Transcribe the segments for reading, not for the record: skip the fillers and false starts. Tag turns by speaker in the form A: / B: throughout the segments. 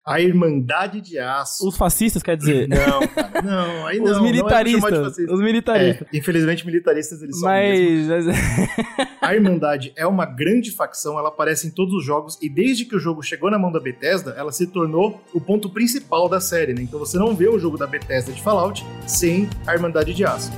A: A Irmandade de Aço.
B: Os fascistas, quer dizer?
A: Não, cara, não, aí não.
B: Os militaristas. Os militaristas.
A: Infelizmente, militaristas eles são mesmo. A Irmandade é uma grande facção, ela aparece em todos os jogos, e desde que o jogo chegou na mão da Bethesda, ela se tornou o ponto principal da série, né? Então você não vê o jogo da Bethesda de Fallout sem a Irmandade de Aço.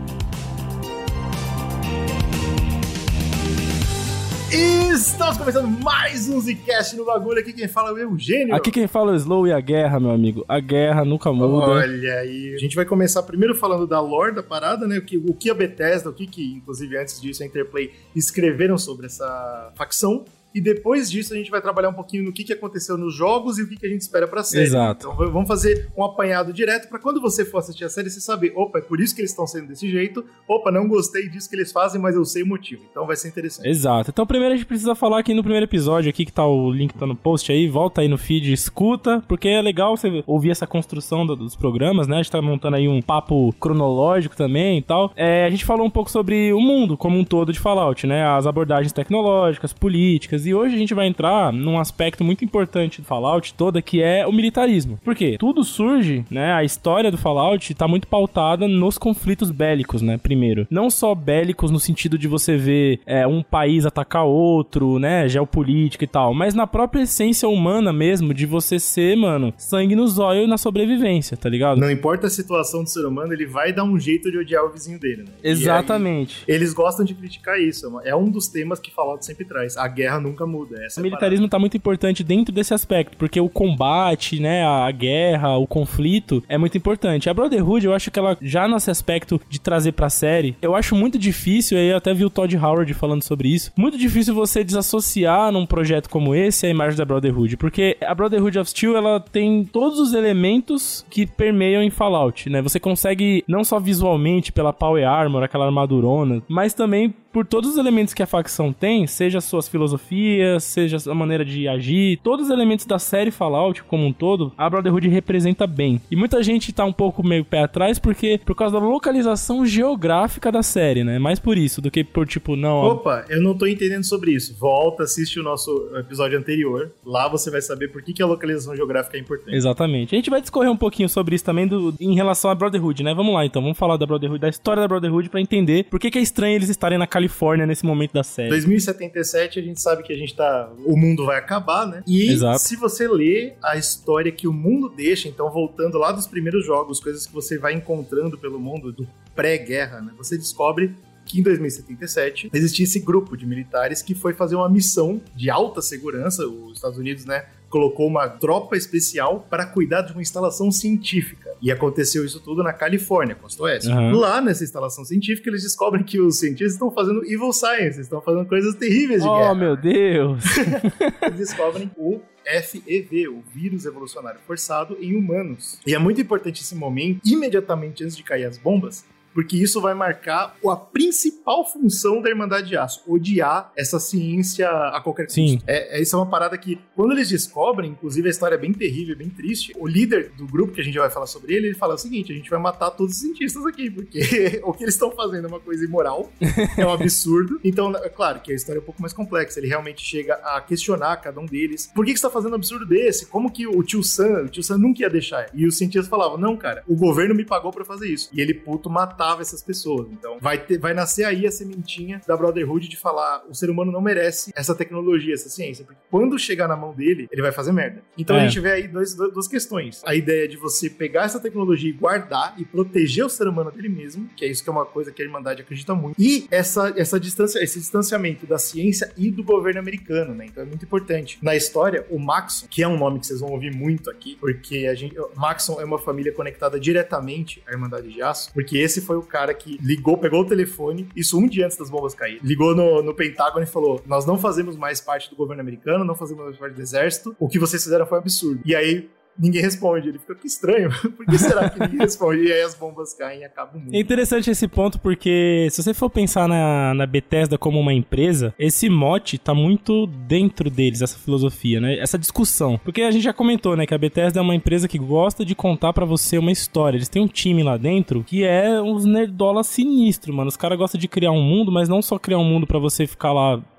A: Estamos começando mais um Zcast no bagulho. Aqui quem fala é o Eugênio.
B: Aqui quem fala é o Slow e a guerra, meu amigo. A guerra nunca muda.
A: Olha aí. A gente vai começar primeiro falando da lore da parada, né? O que a Bethesda, o que inclusive antes disso a Interplay escreveram sobre essa facção. E depois disso a gente vai trabalhar um pouquinho no que aconteceu nos jogos e o que a gente espera pra série.
B: Exato.
A: Então vamos fazer um apanhado direto pra quando você for assistir a série você saber, opa, é por isso que eles estão sendo desse jeito, opa, não gostei disso que eles fazem, mas eu sei o motivo. Então vai ser interessante.
B: Exato. Então primeiro a gente precisa falar aqui no primeiro episódio, aqui que tá o link tá no post aí, volta aí no feed, escuta, porque é legal você ouvir essa construção dos programas, né? A gente tá montando aí um papo cronológico também e tal. A gente falou um pouco sobre o mundo como um todo de Fallout, né? As abordagens tecnológicas, políticas. E hoje a gente vai entrar num aspecto muito importante do Fallout toda, que é o militarismo. Por quê? Tudo surge, né? A história do Fallout tá muito pautada nos conflitos bélicos, né? Primeiro. Não só bélicos no sentido de você ver um país atacar outro, né? Geopolítica e tal. Mas na própria essência humana mesmo, de você ser, mano, sangue no zóio na sobrevivência, tá ligado?
A: Não importa a situação do ser humano, ele vai dar um jeito de odiar o vizinho dele, né?
B: Exatamente.
A: Aí, eles gostam de criticar isso. É um dos temas que Fallout sempre traz. A guerra nunca muda.
B: O militarismo tá muito importante dentro desse aspecto, porque o combate, né, a guerra, o conflito é muito importante. A Brotherhood, eu acho que ela, já nesse aspecto de trazer pra série, eu acho muito difícil, aí eu até vi o Todd Howard falando sobre isso, muito difícil você desassociar num projeto como esse a imagem da Brotherhood, porque a Brotherhood of Steel, ela tem todos os elementos que permeiam em Fallout, né? Você consegue, não só visualmente, pela Power Armor, aquela armadurona, mas também por todos os elementos que a facção tem, seja as suas filosofias, seja a maneira de agir, todos os elementos da série Fallout como um todo, a Brotherhood representa bem. E muita gente tá um pouco meio pé atrás porque por causa da localização geográfica da série, né? Mais por isso do que por tipo, não...
A: Opa, eu não tô entendendo sobre isso. Volta, assiste o nosso episódio anterior. Lá você vai saber por que a localização geográfica é importante.
B: Exatamente. A gente vai discorrer um pouquinho sobre isso também em relação à Brotherhood, né? Vamos lá então, vamos falar da Brotherhood, da história da Brotherhood pra entender por que é estranho eles estarem na Califórnia nesse momento da série.
A: 2077, a gente sabe que o mundo vai acabar, né? E
B: Exato.
A: Se você ler a história que o mundo deixa, então voltando lá dos primeiros jogos, coisas que você vai encontrando pelo mundo do pré-guerra, né? Você descobre que em 2077 existia esse grupo de militares que foi fazer uma missão de alta segurança. Os Estados Unidos, né, colocou uma tropa especial para cuidar de uma instalação científica. E aconteceu isso tudo na Califórnia, costa oeste. Uhum. Lá nessa instalação científica, eles descobrem que os cientistas estão fazendo evil science, estão fazendo coisas terríveis de guerra.
B: Oh, meu Deus!
A: Eles descobrem o FEV, o vírus evolucionário forçado em humanos. E é muito importante esse momento, imediatamente antes de cair as bombas, porque isso vai marcar a principal função da Irmandade de Aço, odiar essa ciência a qualquer custo.
B: Sim.
A: Isso é uma parada que, quando eles descobrem, inclusive a história é bem terrível, bem triste, o líder do grupo, que a gente vai falar sobre ele fala o seguinte: a gente vai matar todos os cientistas aqui, porque o que eles estão fazendo é uma coisa imoral, é um absurdo. Então, é claro que a história é um pouco mais complexa, ele realmente chega a questionar cada um deles. Por que você está fazendo um absurdo desse? Como que o tio Sam nunca ia deixar? E os cientistas falavam, não, cara, o governo me pagou pra fazer isso. E ele, puto, matava essas pessoas. Então, vai nascer aí a sementinha da Brotherhood de falar, o ser humano não merece essa tecnologia, essa ciência, porque quando chegar na mão dele, ele vai fazer merda. Então, a gente vê aí duas questões. A ideia de você pegar essa tecnologia e guardar e proteger o ser humano dele mesmo, que é isso que é uma coisa que a Irmandade acredita muito. E esse distanciamento da ciência e do governo americano, né? Então, é muito importante. Na história, o Maxon, que é um nome que vocês vão ouvir muito aqui, porque Maxon é uma família conectada diretamente à Irmandade de Aço, porque esse foi o cara que pegou o telefone, isso um dia antes das bombas caírem, ligou no Pentágono e falou, nós não fazemos mais parte do governo americano, não fazemos mais parte do exército, o que vocês fizeram foi absurdo. E aí ninguém responde. Ele fica, que estranho, por que será que ninguém responde? E aí as bombas caem e acaba o mundo.
B: É interessante esse ponto porque se você for pensar na Bethesda como uma empresa, esse mote tá muito dentro deles, essa filosofia, né? Essa discussão. Porque a gente já comentou, né, que a Bethesda é uma empresa que gosta de contar pra você uma história. Eles têm um time lá dentro que é uns nerdola sinistro, mano. Os caras gostam de criar um mundo, mas não só criar um mundo pra você ficar lá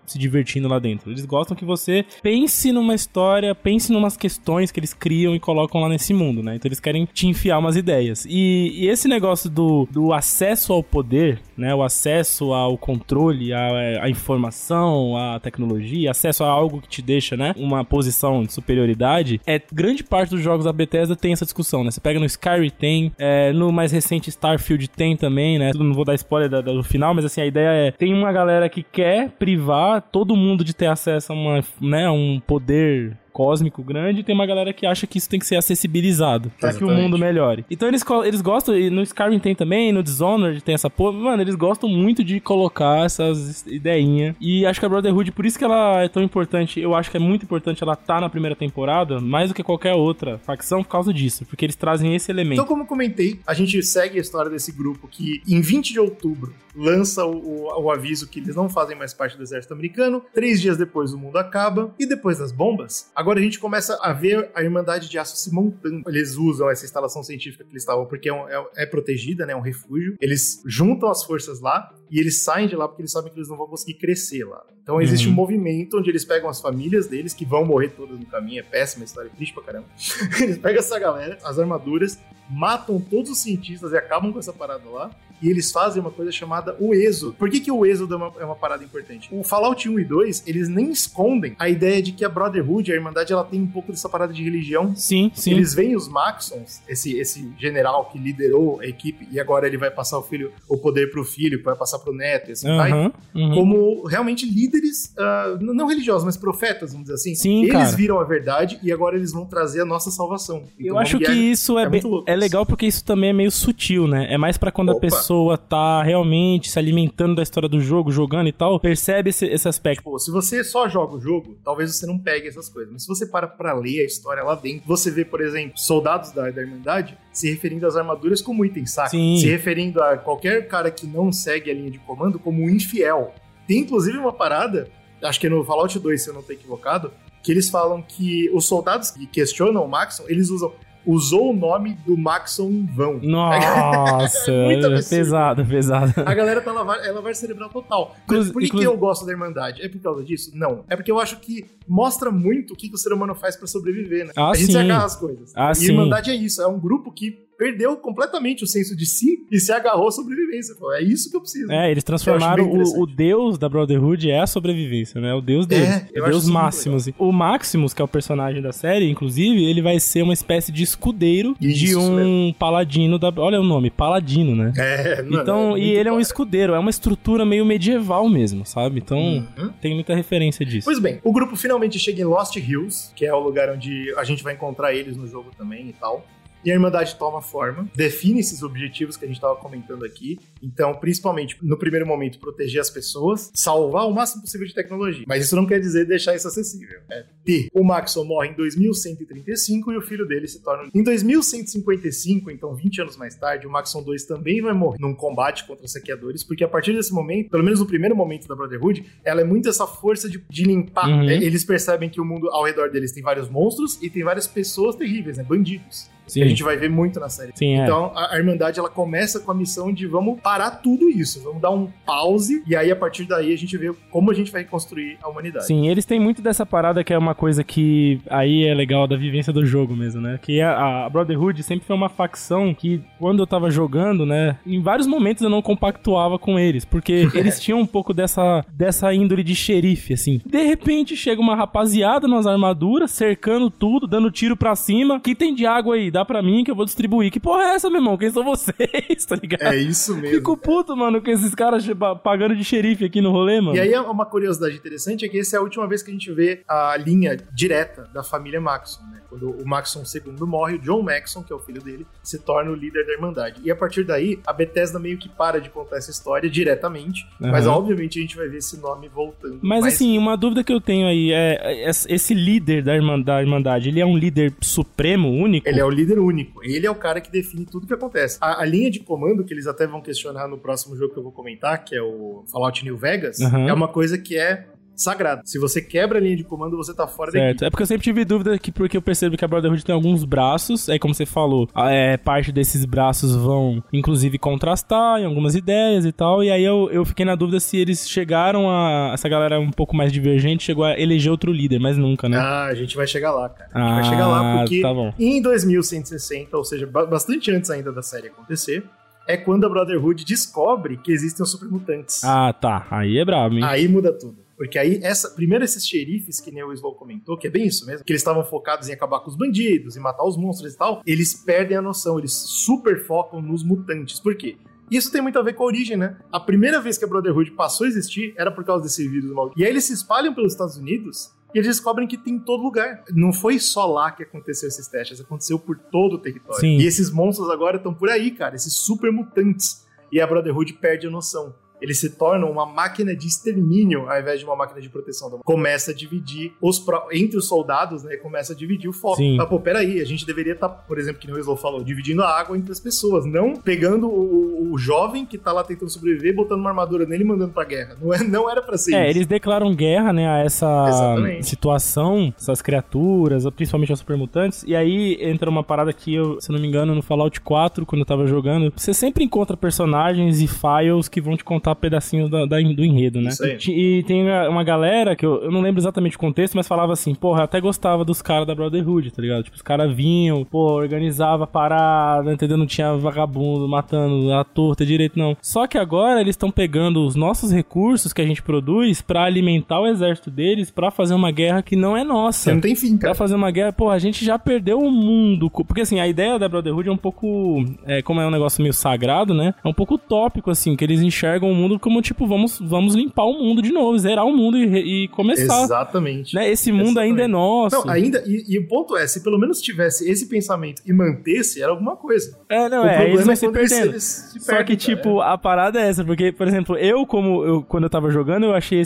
B: se divertindo lá dentro. Eles gostam que você pense numa história, pense numas questões que eles criam e colocam lá nesse mundo, né? Então eles querem te enfiar umas ideias. E esse negócio do acesso ao poder, né? O acesso ao controle, à informação, à tecnologia, acesso a algo que te deixa, né? Uma posição de superioridade. Grande parte dos jogos da Bethesda tem essa discussão, né? Você pega no Skyrim tem, no mais recente Starfield tem também, né? Não vou dar spoiler do final, mas assim, a ideia tem uma galera que quer privar todo mundo de ter acesso a um poder cósmico grande, e tem uma galera que acha que isso tem que ser acessibilizado pra que o mundo melhore. Então eles gostam, e no Skyrim tem também, no Dishonored tem essa porra, mano, eles gostam muito de colocar essas ideinhas, e acho que a Brotherhood, por isso que ela é tão importante, eu acho que é muito importante ela tá na primeira temporada, mais do que qualquer outra facção, por causa disso, porque eles trazem esse elemento.
A: Então, como comentei, a gente segue a história desse grupo que, em 20 de outubro, lança o aviso que eles não fazem mais parte do exército americano, 3 dias depois o mundo acaba, e depois das bombas, agora a gente começa a ver a Irmandade de Aço se montando. Eles usam essa instalação científica que eles estavam, porque é protegida, né, é um refúgio. Eles juntam as forças lá e eles saem de lá porque eles sabem que eles não vão conseguir crescer lá. Então existe um movimento onde eles pegam as famílias deles, que vão morrer todas no caminho, é péssima história, triste pra caramba. Eles pegam essa galera, as armaduras, matam todos os cientistas e acabam com essa parada lá. E eles fazem uma coisa chamada o êxodo. Por que o êxodo é uma parada importante? O Fallout 1 e 2, eles nem escondem a ideia de que a Brotherhood, a Irmandade, ela tem um pouco dessa parada de religião.
B: Sim, sim.
A: Eles veem os Maxons, esse general que liderou a equipe, e agora ele vai passar o poder pro filho, vai passar pro neto, e assim vai, como realmente líderes, não religiosos, mas profetas, vamos dizer assim.
B: Sim,
A: eles viram a verdade e agora eles vão trazer a nossa salvação. Então,
B: eu acho que isso é legal, porque isso também é meio sutil, né? É mais pra quando a pessoa tá realmente se alimentando da história do jogo, jogando e tal, percebe esse aspecto.
A: Pô, se você só joga o jogo, talvez você não pegue essas coisas. Mas se você para pra ler a história lá dentro, você vê, por exemplo, soldados da Irmandade se referindo às armaduras como item sacro.
B: Sim.
A: Se referindo a qualquer cara que não segue a linha de comando como um infiel. Tem, inclusive, uma parada, acho que é no Fallout 2, se eu não estou equivocado, que eles falam que os soldados que questionam o Maxon, eles usou o nome do Maxon em vão.
B: Nossa, pesado. A
A: galera tá lavagem cerebral total. Por que eu gosto da Irmandade? É por causa disso? Não. É porque eu acho que mostra muito o que o ser humano faz pra sobreviver, né? A gente se agarra às coisas. E a Irmandade é isso, é um grupo que perdeu completamente o senso de si e se agarrou à sobrevivência. Falou, é isso que eu preciso.
B: Eles transformaram o deus da Brotherhood a sobrevivência, né? O deus deles. O deus Maximus. O Maximus, que é o personagem da série, inclusive, ele vai ser uma espécie de escudeiro de um paladino da... Olha o nome, paladino, né? Então, e ele é um escudeiro, é uma estrutura meio medieval mesmo, sabe? Então, tem muita referência disso.
A: Pois bem, o grupo finalmente chega em Lost Hills, que é o lugar onde a gente vai encontrar eles no jogo também e tal. E a Irmandade toma forma, define esses objetivos que a gente estava comentando aqui. Então, principalmente, no primeiro momento, proteger as pessoas, salvar o máximo possível de tecnologia. Mas isso não quer dizer deixar isso acessível. O Maxon morre em 2135 e o filho dele se torna... Em 2155, então 20 anos mais tarde, o Maxon 2 também vai morrer num combate contra os saqueadores, porque a partir desse momento, pelo menos no primeiro momento da Brotherhood, ela é muito essa força de limpar. Eles percebem que o mundo ao redor deles tem vários monstros e tem várias pessoas terríveis, né? Bandidos. Sim. Que a gente vai ver muito na série.
B: Sim,
A: então, a Irmandade, ela começa com a missão de vamos parar tudo isso, vamos dar um pause, e aí, a partir daí, a gente vê como a gente vai reconstruir a humanidade.
B: Sim, eles têm muito dessa parada que é uma coisa que aí é legal da vivência do jogo mesmo, né? Que a Brotherhood sempre foi uma facção que, quando eu tava jogando, né, em vários momentos eu não compactuava com eles, porque eles tinham um pouco dessa índole de xerife, assim. De repente, chega uma rapaziada nas armaduras, cercando tudo, dando tiro pra cima. Que tem de água aí? Dá pra mim que eu vou distribuir. Que porra é essa, meu irmão? Quem são vocês? Tá ligado?
A: É isso mesmo.
B: Fico puto, mano, com esses caras pagando de xerife aqui no rolê, mano.
A: E aí, uma curiosidade interessante é que essa é a última vez que a gente vê a linha direta da família Maxon, né? Quando o Maxon II morre, o John Maxon, que é o filho dele, se torna o líder da Irmandade. E a partir daí, a Bethesda meio que para de contar essa história diretamente, mas obviamente a gente vai ver esse nome voltando.
B: Mas assim, uma dúvida que eu tenho aí é esse líder da Irmandade, ele é um líder supremo, único?
A: Ele é o líder único. Ele é o cara que define tudo o que acontece. A linha de comando, que eles até vão questionar no próximo jogo que eu vou comentar, que é o Fallout New Vegas, é uma coisa que é sagrada. Se você quebra a linha de comando, você tá fora da
B: Certo.
A: equipe.
B: É porque eu sempre tive dúvida porque eu percebo que a Brotherhood tem alguns braços, aí como você falou, parte desses braços vão, inclusive, contrastar em algumas ideias e tal, e aí eu fiquei na dúvida se eles chegaram essa galera um pouco mais divergente, chegou a eleger outro líder, mas nunca, né?
A: Ah, a gente vai chegar lá, cara. A gente vai chegar lá porque
B: tá bom.
A: em 2160, ou seja, bastante antes ainda da série acontecer, é quando a Brotherhood descobre que existem os supermutantes.
B: Ah, tá. Aí é brabo, hein?
A: Aí muda tudo. Porque aí, primeiro esses xerifes, que nem o Slow comentou, que é bem isso mesmo, que eles estavam focados em acabar com os bandidos, em matar os monstros e tal, eles perdem a noção, eles super focam nos mutantes. Por quê? Isso tem muito a ver com a origem, né? A primeira vez que a Brotherhood passou a existir era por causa desse vírus maldito. E aí eles se espalham pelos Estados Unidos e eles descobrem que tem em todo lugar. Não foi só lá que aconteceu esses testes, aconteceu por todo o território.
B: Sim.
A: E esses monstros agora estão por aí, cara, esses super mutantes. E a Brotherhood perde a noção. Eles se tornam uma máquina de extermínio ao invés de uma máquina de proteção. Começa a dividir entre os soldados, né? Começa a dividir o foco.
B: Sim.
A: Mas, pô, peraí, a gente deveria estar, por exemplo, que o Slow falou, dividindo a água entre as pessoas, não pegando o jovem que tá lá tentando sobreviver, botando uma armadura nele e mandando pra guerra. Não era pra ser isso.
B: Eles declaram guerra, né, a essa
A: Exatamente.
B: situação, essas criaturas, principalmente aos supermutantes, e aí entra uma parada que eu, se não me engano, no Fallout 4, quando eu tava jogando, você sempre encontra personagens e files que vão te contar pedacinhos do enredo, né?
A: Isso aí.
B: E tem uma galera que eu não lembro exatamente o contexto, mas falava assim, porra, eu até gostava dos caras da Brotherhood, tá ligado? Tipo, os caras vinham, organizava a parada, entendeu? Não tinha vagabundo matando a torta direito, não. Só que agora eles estão pegando os nossos recursos que a gente produz pra alimentar o exército deles pra fazer uma guerra que não é nossa.
A: Não tem fim, cara.
B: Pra fazer uma guerra, a gente já perdeu o mundo. Porque assim, a ideia da Brotherhood é um pouco, como é um negócio meio sagrado, né? É um pouco utópico, assim, que eles enxergam o mundo como, tipo, vamos limpar o mundo de novo, zerar o mundo e começar.
A: Exatamente.
B: Né? Esse mundo ainda é nosso.
A: Não, ainda, e o ponto é, se pelo menos tivesse esse pensamento e mantesse, era alguma coisa.
B: Eles vão se perdendo.
A: Eles se
B: Só
A: perdem,
B: que, tipo, a parada é essa, porque, por exemplo, quando eu tava jogando, eu achei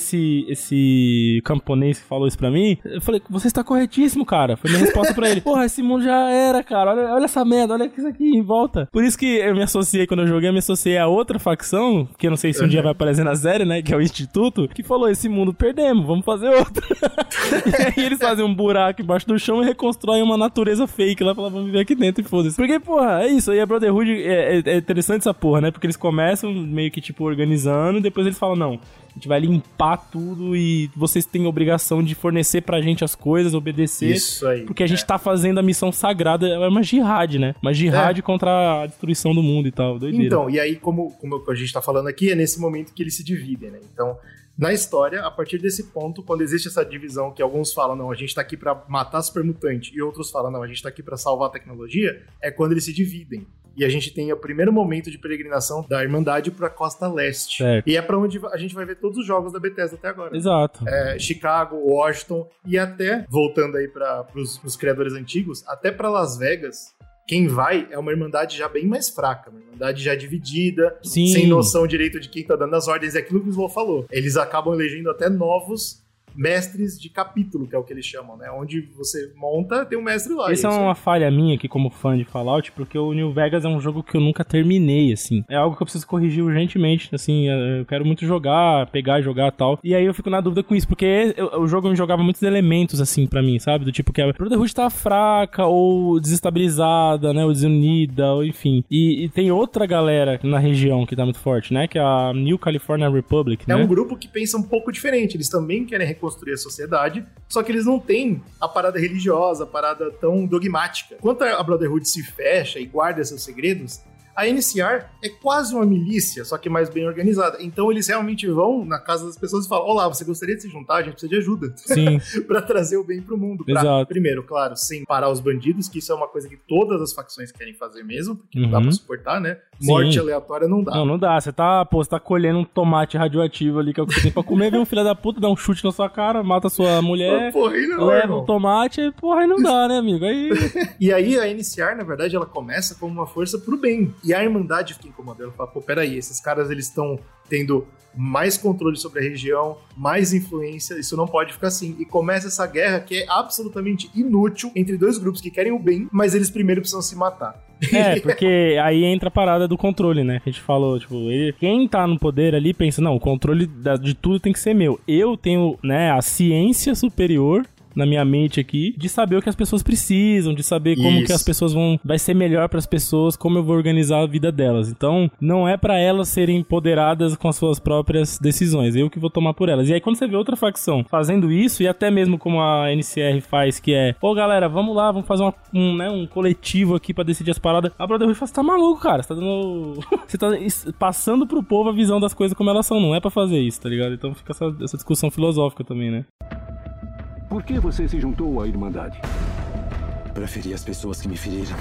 B: esse camponês que falou isso pra mim, eu falei, você está corretíssimo, cara. Foi minha resposta pra ele. Porra, esse mundo já era, cara. Olha essa merda, olha isso aqui em volta. Por isso que eu me associei, quando eu joguei, eu me associei a outra facção, que eu não sei se um dia vai aparecer na série, né, que é o Instituto, que falou, esse mundo perdemos, vamos fazer outro. E aí eles fazem um buraco embaixo do chão e reconstroem uma natureza fake lá, falam, vamos viver aqui dentro e foda-se. Porque, porra, é isso, aí a Brotherhood, é interessante essa porra, né, porque eles começam meio que, tipo, organizando, e depois eles falam, não, a gente vai limpar tudo e vocês têm a obrigação de fornecer pra gente as coisas, obedecer.
A: Isso aí.
B: Porque a gente tá fazendo a missão sagrada, é uma jihad, né? Uma jihad contra a destruição do mundo e tal, doideira.
A: Então, e aí, como a gente tá falando aqui, é nesse momento que eles se dividem, né? Então, na história, a partir desse ponto, quando existe essa divisão que alguns falam, não, a gente tá aqui pra matar supermutante, e outros falam, não, a gente tá aqui pra salvar a tecnologia, é quando eles se dividem. E a gente tem o primeiro momento de peregrinação da Irmandade pra Costa Leste.
B: Certo.
A: E é pra onde a gente vai ver todos os jogos da Bethesda até agora.
B: Exato.
A: Chicago, Washington, e até, voltando aí pros criadores antigos, até pra Las Vegas, quem vai é uma Irmandade já bem mais fraca, uma Irmandade já dividida,
B: Sim.
A: sem noção direito de quem tá dando as ordens. É aquilo que o Slow falou. Eles acabam elegendo até novos mestres de capítulo, que é o que eles chamam, né? Onde você monta, tem um mestre lá.
B: Essa é uma falha minha aqui como fã de Fallout, porque o New Vegas é um jogo que eu nunca terminei, assim. É algo que eu preciso corrigir urgentemente, assim, eu quero muito pegar e jogar e tal. E aí eu fico na dúvida com isso, porque o jogo me jogava muitos elementos, assim, pra mim, sabe? Do tipo que a Brotherhood tá fraca, ou desestabilizada, né? Ou desunida, ou enfim. E tem outra galera na região que tá muito forte, né? Que é a New California Republic, né?
A: É um grupo que pensa um pouco diferente. Eles também querem reconstruir a sociedade, só que eles não têm a parada religiosa, a parada tão dogmática. Enquanto a Brotherhood se fecha e guarda seus segredos, a NCR é quase uma milícia, só que mais bem organizada. Então eles realmente vão na casa das pessoas e falam, olá, você gostaria de se juntar? A gente precisa de ajuda.
B: Sim.
A: Pra trazer o bem pro mundo.
B: Exato.
A: Primeiro, claro, sem parar os bandidos, que isso é uma coisa que todas as facções querem fazer mesmo, porque não dá pra suportar, né? Morte aleatória não dá.
B: Não dá. Você tá colhendo um tomate radioativo ali, que é o que você tem pra comer, vem um filho da puta, dá um chute na sua cara, mata a sua mulher,
A: porra, aí não,
B: leva
A: irmão.
B: o tomate, aí não dá, né, amigo? Aí...
A: E aí a NCR, na verdade, ela começa como uma força pro bem. E a Irmandade fica incomodada. Ela fala, pô, peraí, esses caras, eles estão tendo mais controle sobre a região, mais influência, isso não pode ficar assim. E começa essa guerra que é absolutamente inútil entre dois grupos que querem o bem, mas eles primeiro precisam se matar.
B: Porque aí entra a parada do controle, né? Que a gente falou, tipo, quem tá no poder ali pensa, não, o controle de tudo tem que ser meu. Eu tenho, né, a ciência superior na minha mente aqui, de saber o que as pessoas precisam, de saber como que as pessoas vai ser melhor pras pessoas, como eu vou organizar a vida delas. Então, não é pra elas serem empoderadas com as suas próprias decisões, eu que vou tomar por elas. E aí, quando você vê outra facção fazendo isso, e até mesmo como a NCR faz, que é, galera, vamos lá, vamos fazer um coletivo aqui pra decidir as paradas. A Brotherhood fala, você tá maluco, cara, você tá dando... você tá passando pro povo a visão das coisas como elas são, não é pra fazer isso, tá ligado? Então fica essa discussão filosófica também, né?
C: Por que você se juntou à Irmandade?
D: Preferi as pessoas que me feriram.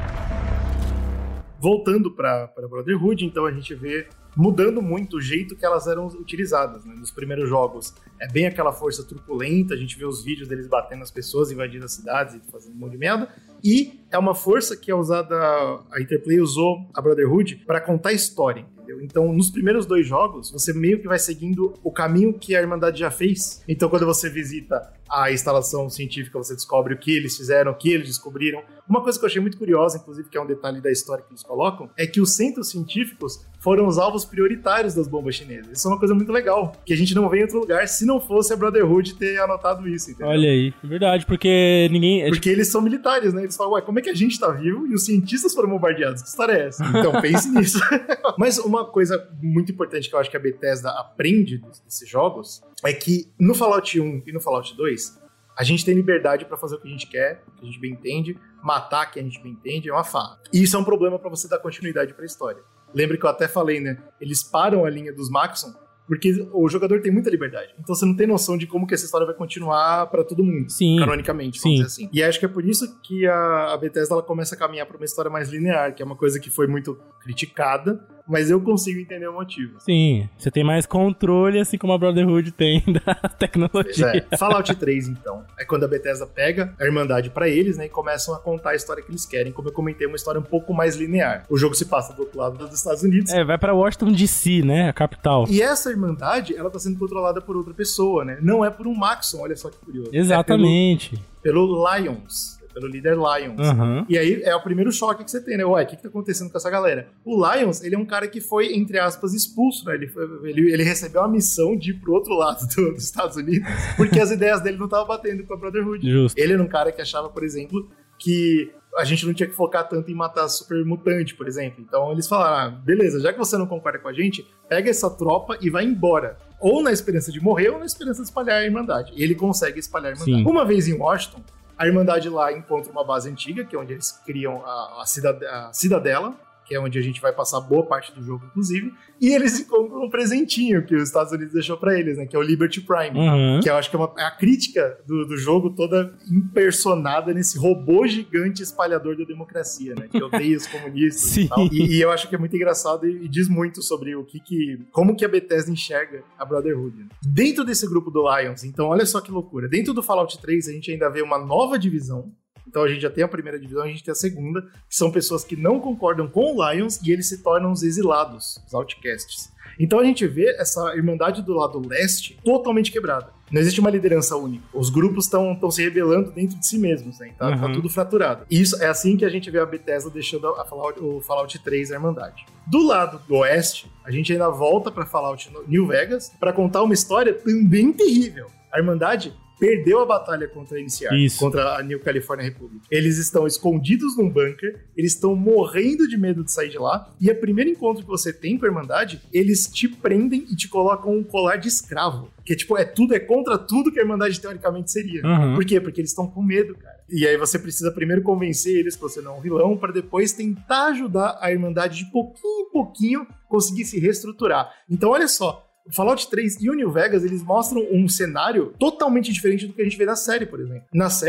A: Voltando pra Brotherhood, então a gente vê mudando muito o jeito que elas eram utilizadas, né? Nos primeiros jogos é bem aquela força truculenta, a gente vê os vídeos deles batendo nas pessoas, invadindo as cidades e fazendo um monte de merda, e é uma força que é usada, a Interplay usou a Brotherhood para contar história, entendeu? Então, nos primeiros 2 jogos, você meio que vai seguindo o caminho que a Irmandade já fez. Então, quando você visita a instalação científica, você descobre o que eles fizeram, o que eles descobriram. Uma coisa que eu achei muito curiosa, inclusive, que é um detalhe da história que eles colocam, é que os centros científicos foram os alvos prioritários das bombas chinesas. Isso é uma coisa muito legal, que a gente não vê em outro lugar se não fosse a Brotherhood ter anotado isso, entendeu?
B: Olha aí, é verdade, porque ninguém...
A: Porque eles são militares, né? Eles falam, ué, como é que a gente tá vivo e os cientistas foram bombardeados? Que história é essa? Então, pense nisso. Mas uma coisa muito importante que eu acho que a Bethesda aprende desses jogos é que no Fallout 1 e no Fallout 2, a gente tem liberdade pra fazer o que a gente quer, o que a gente bem entende, matar quem a gente bem entende, é uma farra. E isso é um problema pra você dar continuidade pra história. Lembra que eu até falei, né? Eles param a linha dos Maxon porque o jogador tem muita liberdade. Então você não tem noção de como que essa história vai continuar pra todo mundo.
B: Sim.
A: Canonicamente, vamos dizer assim. E acho que é por isso que a Bethesda ela começa a caminhar pra uma história mais linear, que é uma coisa que foi muito criticada, mas eu consigo entender o motivo.
B: Sim, você tem mais controle, assim como a Brotherhood tem da tecnologia.
A: Fallout 3, então, é quando a Bethesda pega a Irmandade pra eles, né, e começam a contar a história que eles querem. Como eu comentei, uma história um pouco mais linear. O jogo se passa do outro lado dos Estados Unidos.
B: Vai pra Washington DC, né, a capital.
A: E essa Irmandade, ela tá sendo controlada por outra pessoa, né? Não é por um Maxon, olha só que curioso.
B: Exatamente.
A: Pelo Lions. Pelo líder Lions.
B: Uhum.
A: E aí é o primeiro choque que você tem, né? Ué, o que tá acontecendo com essa galera? O Lions, ele é um cara que foi, entre aspas, expulso, né? Ele recebeu a missão de ir pro outro lado dos Estados Unidos, porque as ideias dele não estavam batendo com a Brotherhood.
B: Justo.
A: Ele era um cara que achava, por exemplo, que a gente não tinha que focar tanto em matar super mutante, por exemplo. Então eles falaram, beleza, já que você não concorda com a gente, pega essa tropa e vai embora. Ou na esperança de morrer, ou na esperança de espalhar a Irmandade. E ele consegue espalhar a Irmandade. Sim. Uma vez em Washington, a Irmandade lá encontra uma base antiga, que é onde eles criam a Cidadela, que é onde a gente vai passar boa parte do jogo, inclusive, e eles encontram um presentinho que os Estados Unidos deixou pra eles, né, que é o Liberty Prime, que eu acho que é a crítica do jogo toda impersonada nesse robô gigante espalhador da democracia, né, que odeia os comunistas e tal. E eu acho que é muito engraçado e diz muito sobre como que a Bethesda enxerga a Brotherhood. Né? Dentro desse grupo do Lions, então, olha só que loucura, dentro do Fallout 3 a gente ainda vê uma nova divisão. Então a gente já tem a primeira divisão, a gente tem a segunda, que são pessoas que não concordam com o Lions e eles se tornam os exilados, os outcasts. Então a gente vê essa Irmandade do lado leste totalmente quebrada. Não existe uma liderança única. Os grupos estão se rebelando dentro de si mesmos, né? Tá tudo fraturado. E isso é assim que a gente vê a Bethesda deixando o Fallout 3 a Irmandade. Do lado do oeste, a gente ainda volta para Fallout New Vegas para contar uma história também terrível. A Irmandade perdeu a batalha contra a NCR, contra a New California Republic. Eles estão escondidos num bunker, eles estão morrendo de medo de sair de lá, e o primeiro encontro que você tem com a Irmandade, eles te prendem e te colocam um colar de escravo. Que é contra tudo que a Irmandade teoricamente seria. Por quê? Porque eles estão com medo, cara. E aí você precisa primeiro convencer eles que você não é um vilão, para depois tentar ajudar a Irmandade de pouquinho em pouquinho conseguir se reestruturar. Então olha só, o Fallout 3 e o New Vegas, eles mostram um cenário totalmente diferente do que a gente vê na série, por exemplo. Na série,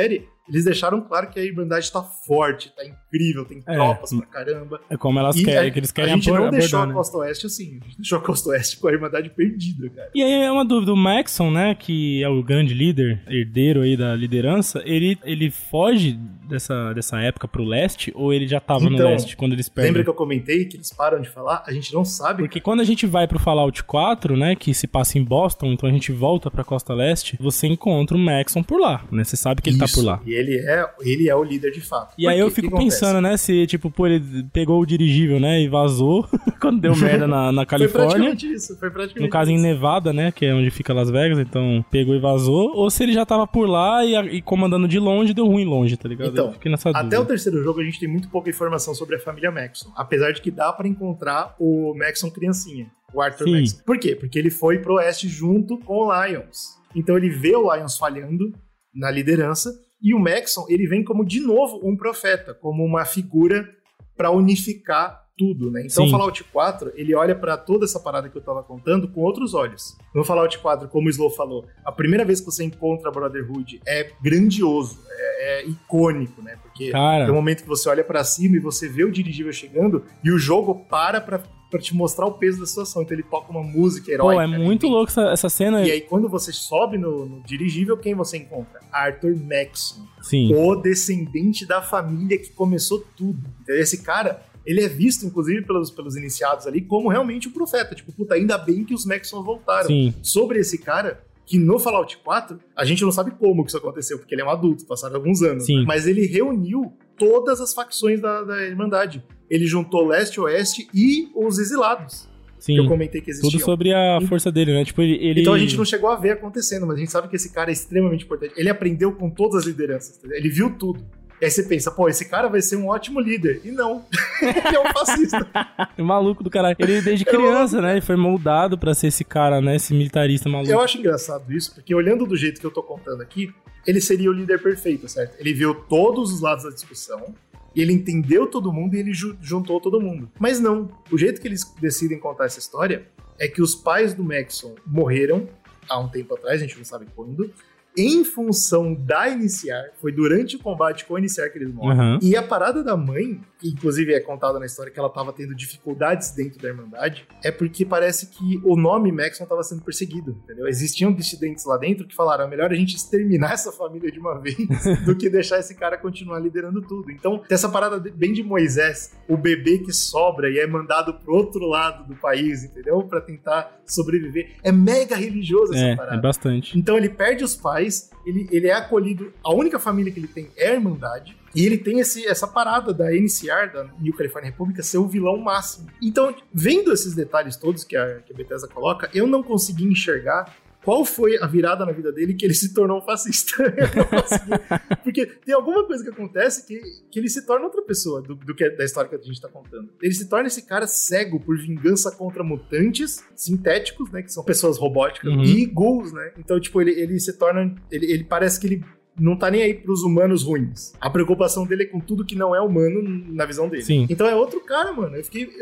A: eles deixaram claro que a Irmandade tá forte, tá incrível, tem tropas pra caramba.
B: É como elas querem, que eles querem
A: abordar. A gente não deixou a
B: né?
A: Costa Oeste assim, a gente deixou a Costa Oeste com a Irmandade perdida, cara.
B: E aí é uma dúvida, o Maxon, né, que é o grande líder, herdeiro aí da liderança, ele foge dessa época pro leste, ou ele já tava no leste quando eles perdem?
A: Lembra que eu comentei que eles param de falar? A gente não sabe.
B: Porque quando a gente vai pro Fallout 4, né, que se passa em Boston, então a gente volta pra Costa Leste, você encontra o Maxon por lá, né, você sabe que ele tá por lá.
A: E ele é o líder de fato.
B: E aí eu fico pensando, né, se, tipo, pô, ele pegou o dirigível, né, e vazou quando deu merda na Califórnia.
A: Foi praticamente
B: no caso, em Nevada, né, que é onde fica Las Vegas, então pegou e vazou, ou se ele já tava por lá e comandando de longe, deu ruim longe, tá ligado?
A: Então,
B: eu fiquei nessa dúvida.
A: Até o terceiro jogo a gente tem muito pouca informação sobre a família Maxon, apesar de que dá pra encontrar o Maxon criancinha, o Arthur Maxon. Por quê? Porque ele foi pro oeste junto com o Lyons. Então ele vê o Lyons falhando na liderança, e o Maxon, ele vem como, de novo, um profeta, como uma figura pra unificar tudo, né? Então o Fallout 4, ele olha pra toda essa parada que eu tava contando com outros olhos. No Fallout 4, como o Slow falou, a primeira vez que você encontra a Brotherhood é grandioso, é icônico, né? Porque tem um momento que você olha pra cima e você vê o dirigível chegando e o jogo para pra te mostrar o peso da situação. Então ele toca uma música heróica.
B: Pô, é muito louco essa cena.
A: E aí quando você sobe no dirigível, quem você encontra? Arthur Maxon.
B: Sim.
A: O descendente da família que começou tudo. Então, esse cara, ele é visto, inclusive, pelos iniciados ali, como realmente um profeta. Tipo, puta, ainda bem que os Maxons voltaram.
B: Sim.
A: Sobre esse cara, que no Fallout 4, a gente não sabe como que isso aconteceu, porque ele é um adulto, passaram alguns anos.
B: Sim.
A: Mas ele reuniu todas as facções da Irmandade. Ele juntou leste, oeste e os exilados.
B: Sim.
A: Que eu comentei que existiam.
B: Tudo sobre a força dele, né? Tipo, ele...
A: Então a gente não chegou a ver acontecendo, mas a gente sabe que esse cara é extremamente importante. Ele aprendeu com todas as lideranças, entendeu? Ele viu tudo. E aí você pensa, pô, esse cara vai ser um ótimo líder. E não. Ele é um fascista.
B: É maluco do caralho. Ele desde criança, né? Ele foi moldado pra ser esse cara, né? Esse militarista maluco.
A: Eu acho engraçado isso, porque olhando do jeito que eu tô contando aqui, ele seria o líder perfeito, certo? Ele viu todos os lados da discussão, e ele entendeu todo mundo e ele juntou todo mundo. Mas não. O jeito que eles decidem contar essa história é que os pais do Maxon morreram há um tempo atrás, a gente não sabe quando, em função da Iniciar, foi durante o combate com a Iniciar que eles morrem.
B: Uhum.
A: E a parada da mãe, que inclusive é contada na história que ela tava tendo dificuldades dentro da Irmandade, é porque parece que o nome Maxon tava sendo perseguido, entendeu? Existiam dissidentes lá dentro que falaram, é melhor a gente exterminar essa família de uma vez do que deixar esse cara continuar liderando tudo. Então, tem essa parada bem de Moisés, o bebê que sobra e é mandado pro outro lado do país, entendeu? Pra tentar sobreviver. É mega religioso essa parada.
B: É bastante.
A: Então ele perde os pais, ele é acolhido, a única família que ele tem é a Irmandade, e ele tem essa parada da NCR, da New California Republic, ser o vilão máximo. Então, vendo esses detalhes todos que a Bethesda coloca, eu não consegui enxergar qual foi a virada na vida dele que ele se tornou um fascista. Eu não consegui. Porque tem alguma coisa que acontece que ele se torna outra pessoa da história que a gente tá contando. Ele se torna esse cara cego por vingança contra mutantes sintéticos, né? Que são pessoas robóticas, e ghouls, né? Então, tipo, ele se torna... Ele parece que ele não tá nem aí pros humanos ruins. A preocupação dele é com tudo que não é humano na visão dele.
B: Sim.
A: Então é outro cara, mano.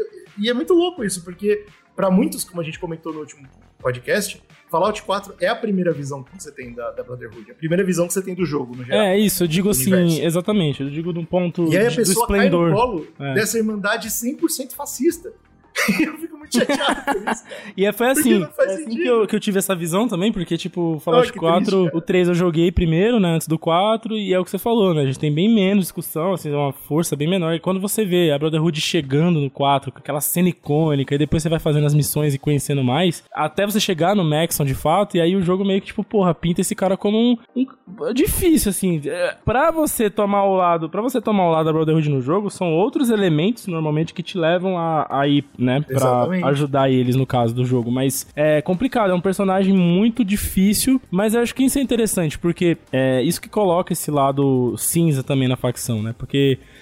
A: E é muito louco isso, porque pra muitos, como a gente comentou no último podcast, Fallout 4 é a primeira visão que você tem da Brotherhood. A primeira visão que você tem do jogo, no geral.
B: É isso, eu digo assim, exatamente. Eu digo de um ponto
A: e aí a pessoa
B: do esplendor.
A: Cai no colo dessa irmandade 100% fascista. Eu fico muito chateado por isso, cara.
B: E foi assim, que eu tive essa visão também, porque, tipo, Fallout 4, triste, o 3 eu joguei primeiro, né, antes do 4, e é o que você falou, né, a gente tem bem menos discussão, assim, uma força bem menor, e quando você vê a Brotherhood chegando no 4, com aquela cena icônica, e depois você vai fazendo as missões e conhecendo mais, até você chegar no Maxon, de fato, e aí o jogo meio que, tipo, porra, pinta esse cara como difícil, assim, pra você tomar o lado da Brotherhood no jogo, são outros elementos, normalmente, que te levam a ir, né, pra
A: Exatamente.
B: Ajudar eles no caso do jogo, mas é complicado, é um personagem muito difícil, mas eu acho que isso é interessante, porque é isso que coloca esse lado cinza também na facção, né, porque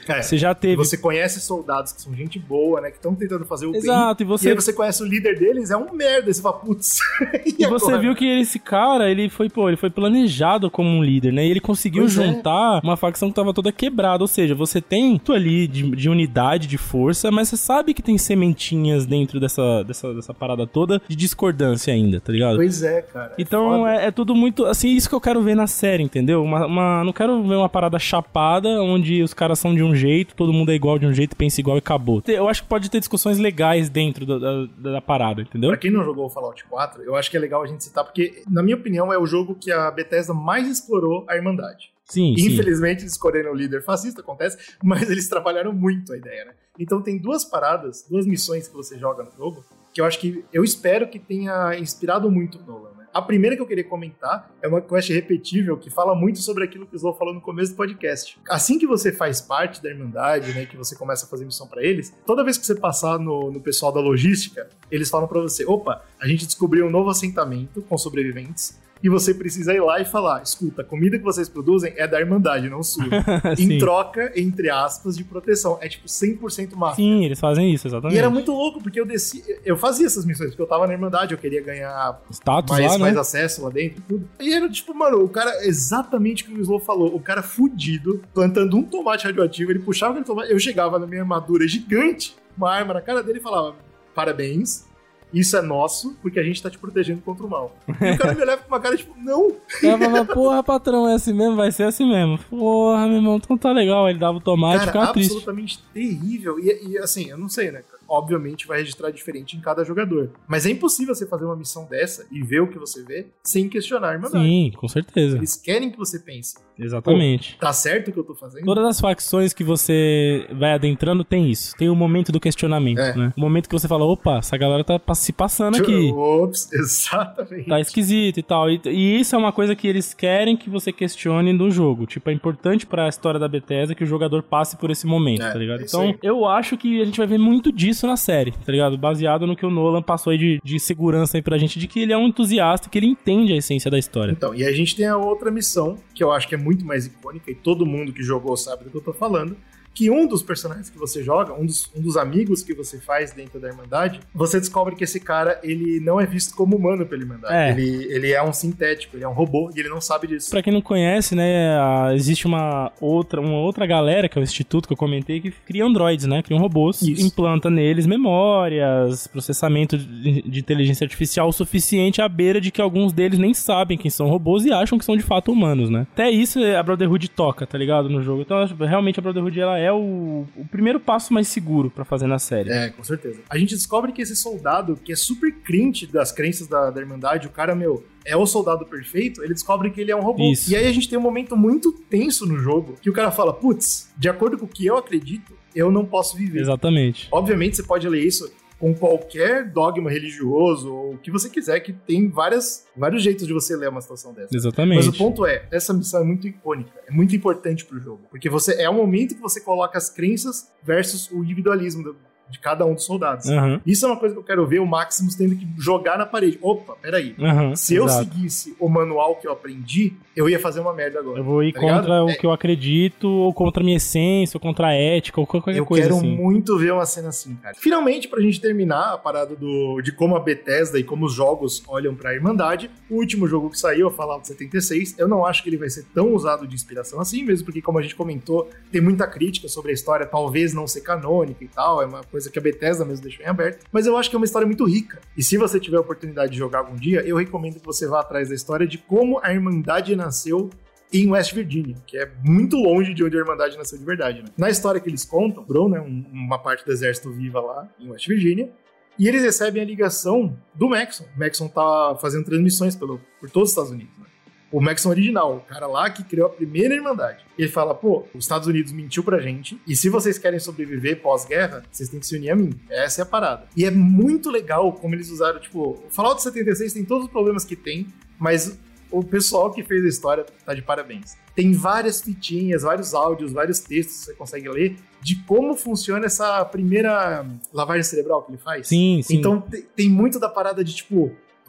B: Você já teve...
A: Você conhece soldados que são gente boa, né? Que estão tentando fazer o
B: Exato,
A: bem. E aí você conhece o líder deles, é um merda. E você fala, putz.
B: E você viu que esse cara, ele foi planejado como um líder, né? E ele conseguiu juntar uma facção que tava toda quebrada. Ou seja, você tem tudo ali de unidade, de força, mas você sabe que tem sementinhas dentro dessa parada toda de discordância ainda, tá ligado?
A: Pois é, cara.
B: Então é tudo muito... Assim, isso que eu quero ver na série, entendeu? Não quero ver uma parada chapada, onde os caras são de um jeito, todo mundo é igual de um jeito, pensa igual e acabou. Eu acho que pode ter discussões legais dentro da parada, entendeu?
A: Pra quem não jogou o Fallout 4, eu acho que é legal a gente citar, porque, na minha opinião, é o jogo que a Bethesda mais explorou a Irmandade.
B: Sim,
A: Infelizmente, eles escolheram o líder fascista, acontece, mas eles trabalharam muito a ideia, né? Então tem duas missões que você joga no jogo, que eu espero que tenha inspirado muito o Nolan, né? A primeira que eu queria comentar é uma quest repetível que fala muito sobre aquilo que o Slow falou no começo do podcast. Assim que você faz parte da Irmandade, né, que você começa a fazer missão pra eles, toda vez que você passar no pessoal da logística, eles falam pra você, opa, a gente descobriu um novo assentamento com sobreviventes, e você precisa ir lá e falar, escuta, a comida que vocês produzem é da Irmandade, não sua. Em troca, entre aspas, de proteção. É tipo 100% máfia.
B: Sim, eles fazem isso, exatamente.
A: E era muito louco, porque eu fazia essas missões, porque eu tava na Irmandade, eu queria ganhar
B: status
A: mais acesso lá dentro e tudo. E era tipo, mano, o cara, exatamente o que o Slow falou, o cara fudido, plantando um tomate radioativo, ele puxava aquele tomate, eu chegava na minha armadura gigante, uma arma na cara dele e falava, parabéns, isso é nosso, porque a gente tá te protegendo contra o mal. E o cara me olhava com uma cara, tipo, não.
B: Eu falava, porra, patrão, é assim mesmo? Vai ser assim mesmo. Porra, meu irmão, então tá legal. Ele dava o tomate e ficava triste.
A: Absolutamente terrível. E assim, eu não sei, né, cara? Obviamente vai registrar diferente em cada jogador. Mas é impossível você fazer uma missão dessa e ver o que você vê sem questionar a Irmandade.
B: Sim, com certeza.
A: Eles querem que você pense.
B: Exatamente.
A: Tá certo o que eu tô fazendo?
B: Todas as facções que você vai adentrando tem isso. Tem o momento do questionamento, né? O momento que você fala, opa, essa galera tá se passando aqui.
A: Ops, exatamente.
B: Tá esquisito e tal. E isso é uma coisa que eles querem que você questione no jogo. Tipo, é importante pra história da Bethesda que o jogador passe por esse momento, tá ligado? Então, eu acho que a gente vai ver muito disso na série, tá ligado? Baseado no que o Nolan passou aí de segurança aí pra gente, de que ele é um entusiasta, que ele entende a essência da história.
A: Então, e a gente tem a outra missão, que eu acho que é muito mais icônica, e todo mundo que jogou sabe do que eu tô falando, que um dos personagens que você joga, um dos amigos que você faz dentro da Irmandade, você descobre que esse cara, ele não é visto como humano pela Irmandade. Ele é um sintético, ele é um robô, e ele não sabe disso.
B: Pra quem não conhece, né, existe uma outra galera, que é o Instituto que eu comentei, que cria androides, né, criam robôs, implanta neles memórias, processamento de inteligência artificial o suficiente à beira de que alguns deles nem sabem quem são robôs e acham que são de fato humanos, né. Até isso a Brotherhood toca, tá ligado, no jogo. Então, realmente a Brotherhood, ela é o primeiro passo mais seguro pra fazer na série.
A: É, com certeza. A gente descobre que esse soldado, que é super crente das crenças da Irmandade, o cara, é o soldado perfeito, ele descobre que ele é um robô.
B: Isso.
A: E aí a gente tem um momento muito tenso no jogo, que o cara fala, putz, de acordo com o que eu acredito, eu não posso viver.
B: Exatamente.
A: Obviamente você pode ler isso com qualquer dogma religioso, ou o que você quiser, que tem vários jeitos de você ler uma situação dessa.
B: Exatamente.
A: Mas o ponto é, essa missão é muito icônica, é muito importante pro jogo, porque é o momento que você coloca as crenças versus o individualismo de cada um dos soldados. Isso é uma coisa que eu quero ver o Maximus tendo que jogar na parede. Opa, peraí. Se eu seguisse o manual que eu aprendi, eu ia fazer uma merda agora.
B: Eu vou ir contra o que eu acredito, ou contra a minha essência, ou contra a ética, ou qualquer coisa assim.
A: Eu quero muito ver uma cena assim, cara. Finalmente, pra gente terminar a parada de como a Bethesda e como os jogos olham pra Irmandade, o último jogo que saiu, o Fallout 76, eu não acho que ele vai ser tão usado de inspiração assim, mesmo porque, como a gente comentou, tem muita crítica sobre a história, talvez não ser canônica e tal, é uma coisa que a Bethesda mesmo deixou em aberto, mas eu acho que é uma história muito rica. E se você tiver a oportunidade de jogar algum dia, eu recomendo que você vá atrás da história de como a Irmandade nasceu em West Virginia, que é muito longe de onde a Irmandade nasceu de verdade, né? Na história que eles contam, Bro, né, uma parte do exército viva lá em West Virginia, e eles recebem a ligação do Maxon. O Maxon tá fazendo transmissões por todos os Estados Unidos, né? O Maxon original, o cara lá que criou a primeira Irmandade. Ele fala, pô, os Estados Unidos mentiu pra gente, e se vocês querem sobreviver pós-guerra, vocês têm que se unir a mim. Essa é a parada. E é muito legal como eles usaram, tipo, o Fallout 76 tem todos os problemas que tem, mas o pessoal que fez a história tá de parabéns. Tem várias fitinhas, vários áudios, vários textos que você consegue ler de como funciona essa primeira lavagem cerebral que ele faz.
B: Sim.
A: Então tem muito da parada de, tipo,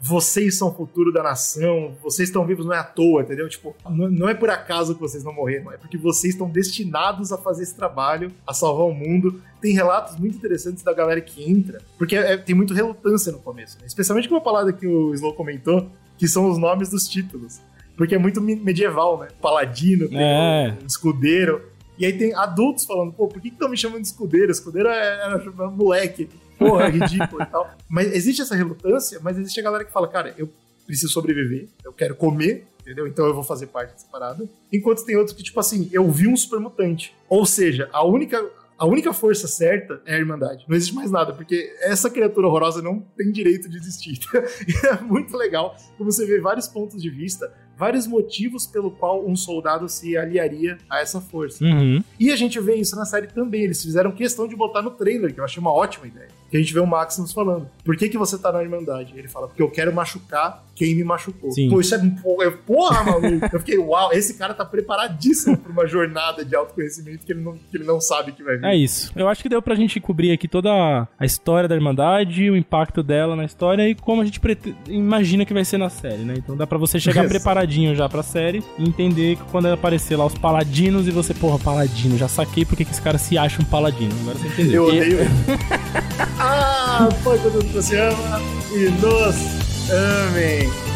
A: vocês são o futuro da nação, vocês estão vivos não é à toa, entendeu? Tipo, não é por acaso que vocês não morreram, é porque vocês estão destinados a fazer esse trabalho, a salvar o mundo. Tem relatos muito interessantes da galera que entra, porque tem muita relutância no começo, né? Especialmente com uma palavra que o Slow comentou, que são os nomes dos títulos. Porque é muito medieval, né? Paladino, tem um escudeiro. E aí tem adultos falando, pô, por que estão me chamando de escudeiro? Escudeiro é moleque. Porra, é ridículo e tal. Mas existe essa relutância, mas existe a galera que fala, cara, eu preciso sobreviver, eu quero comer, entendeu? Então eu vou fazer parte dessa parada. Enquanto tem outros que, tipo assim, eu vi um supermutante. Ou seja, a única força certa é a Irmandade. Não existe mais nada, porque essa criatura horrorosa não tem direito de existir. É muito legal como você vê vários pontos de vista, vários motivos pelo qual um soldado se aliaria a essa força.
B: Uhum.
A: E a gente vê isso na série também. Eles fizeram questão de botar no trailer, que eu achei uma ótima ideia. Que a gente vê o Maximus falando, por que você tá na Irmandade? Ele fala, porque eu quero machucar quem me machucou.
B: Sim.
A: Pô, isso é porra, maluco. Eu fiquei, uau, esse cara tá preparadíssimo pra uma jornada de autoconhecimento que ele não sabe que vai vir.
B: É isso. Eu acho que deu pra gente cobrir aqui toda a história da Irmandade, o impacto dela na história e como a gente imagina que vai ser na série, né? Então dá pra você chegar preparadinho já pra série e entender que quando aparecer lá os paladinos e você, porra, paladino, já saquei porque que esse cara se acha um paladino. Agora você entendeu.
A: Eu odeio ele. Ah, foi quando você ama e nos amem.